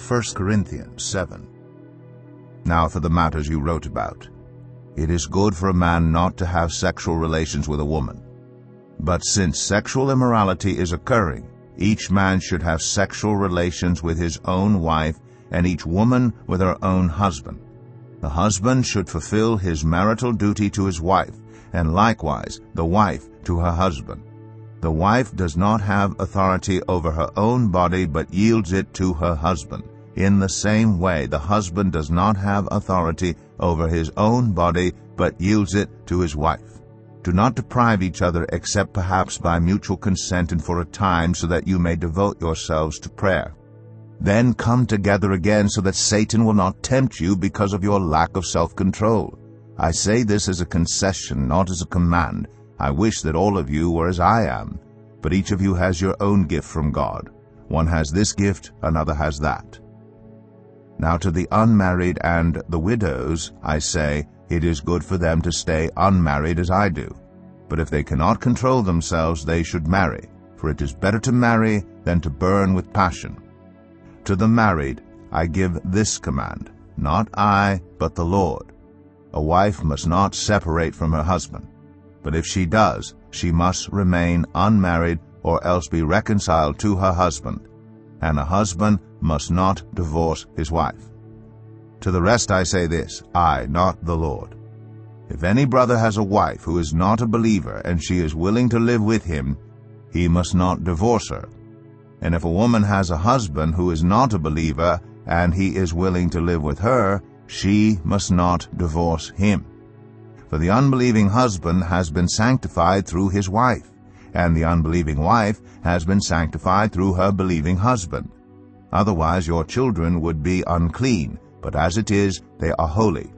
1 Corinthians 7. Now for the matters you wrote about. It is good for a man not to have sexual relations with a woman. But since sexual immorality is occurring, each man should have sexual relations with his own wife, and each woman with her own husband. The husband should fulfill his marital duty to his wife, and likewise the wife to her husband. The wife does not have authority over her own body, but yields it to her husband. In the same way, the husband does not have authority over his own body, but yields it to his wife. Do not deprive each other except perhaps by mutual consent and for a time, so that you may devote yourselves to prayer. Then come together again, so that Satan will not tempt you because of your lack of self-control. I say this as a concession, not as a command. I wish that all of you were as I am, but each of you has your own gift from God. One has this gift, another has that. Now to the unmarried and the widows, I say, it is good for them to stay unmarried as I do. But if they cannot control themselves, they should marry, for it is better to marry than to burn with passion. To the married I give this command, not I, but the Lord. A wife must not separate from her husband. But if she does, she must remain unmarried or else be reconciled to her husband, and a husband must not divorce his wife. To the rest I say this, I, not the Lord. If any brother has a wife who is not a believer, and she is willing to live with him, he must not divorce her. And if a woman has a husband who is not a believer, and he is willing to live with her, she must not divorce him. For the unbelieving husband has been sanctified through his wife, and the unbelieving wife has been sanctified through her believing husband. Otherwise your children would be unclean, but as it is, they are holy.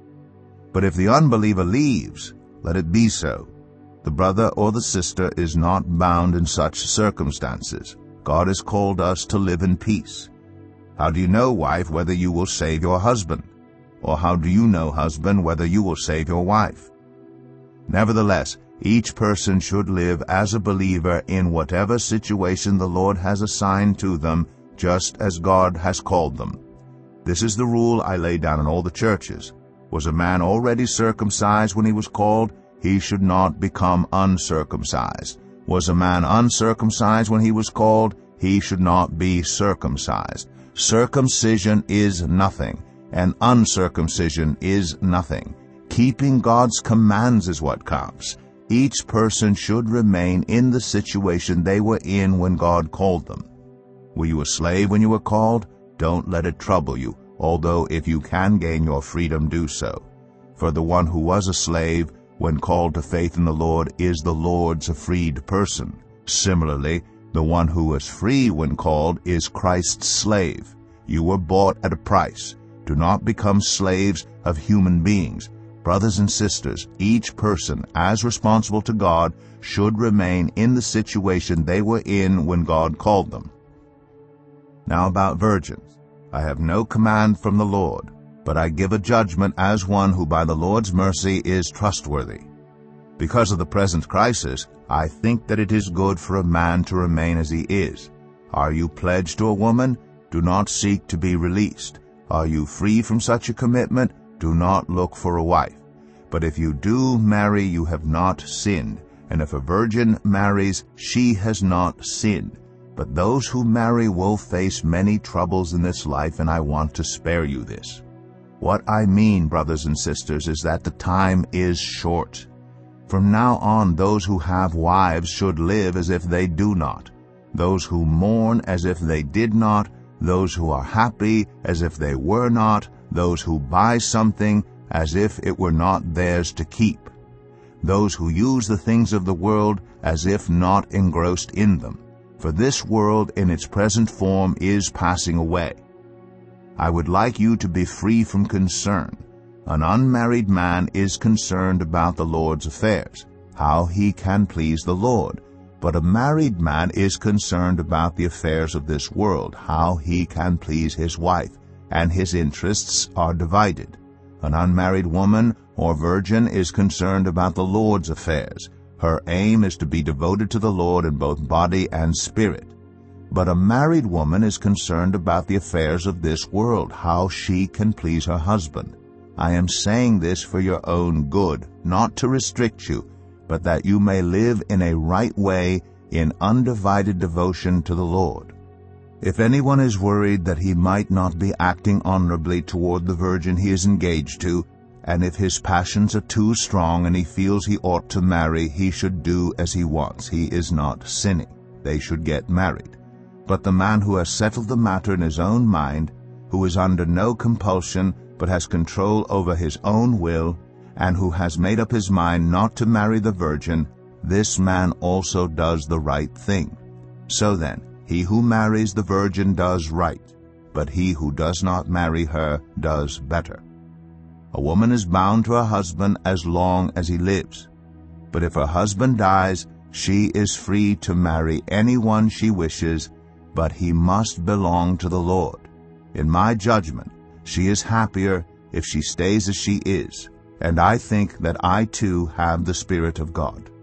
But if the unbeliever leaves, let it be so. The brother or the sister is not bound in such circumstances. God has called us to live in peace. How do you know, wife, whether you will save your husband? Or how do you know, husband, whether you will save your wife? Nevertheless, each person should live as a believer in whatever situation the Lord has assigned to them, just as God has called them. This is the rule I lay down in all the churches. Was a man already circumcised when he was called? He should not become uncircumcised. Was a man uncircumcised when he was called? He should not be circumcised. Circumcision is nothing, and uncircumcision is nothing. Keeping God's commands is what counts. Each person should remain in the situation they were in when God called them. Were you a slave when you were called? Don't let it trouble you, although if you can gain your freedom, do so. For the one who was a slave, when called to faith in the Lord, is the Lord's freed person. Similarly, the one who was free when called is Christ's slave. You were bought at a price. Do not become slaves of human beings. Brothers and sisters, each person, as responsible to God, should remain in the situation they were in when God called them. Now about virgins. I have no command from the Lord, but I give a judgment as one who by the Lord's mercy is trustworthy. Because of the present crisis, I think that it is good for a man to remain as he is. Are you pledged to a woman? Do not seek to be released. Are you free from such a commitment? Do not look for a wife. But if you do marry, you have not sinned. And if a virgin marries, she has not sinned. But those who marry will face many troubles in this life, and I want to spare you this. What I mean, brothers and sisters, is that the time is short. From now on, those who have wives should live as if they do not, those who mourn as if they did not, those who are happy as if they were not, those who buy something as if it were not theirs to keep, those who use the things of the world as if not engrossed in them. For this world in its present form is passing away. I would like you to be free from concern. An unmarried man is concerned about the Lord's affairs, how he can please the Lord. But a married man is concerned about the affairs of this world, how he can please his wife, and his interests are divided. An unmarried woman or virgin is concerned about the Lord's affairs. Her aim is to be devoted to the Lord in both body and spirit. But a married woman is concerned about the affairs of this world, how she can please her husband. I am saying this for your own good, not to restrict you, but that you may live in a right way in undivided devotion to the Lord. If anyone is worried that he might not be acting honorably toward the virgin he is engaged to, and if his passions are too strong and he feels he ought to marry, he should do as he wants. He is not sinning. They should get married. But the man who has settled the matter in his own mind, who is under no compulsion but has control over his own will, and who has made up his mind not to marry the virgin, this man also does the right thing. So then, he who marries the virgin does right, but he who does not marry her does better. A woman is bound to her husband as long as he lives. But if her husband dies, she is free to marry anyone she wishes, but he must belong to the Lord. In my judgment, she is happier if she stays as she is, and I think that I too have the Spirit of God.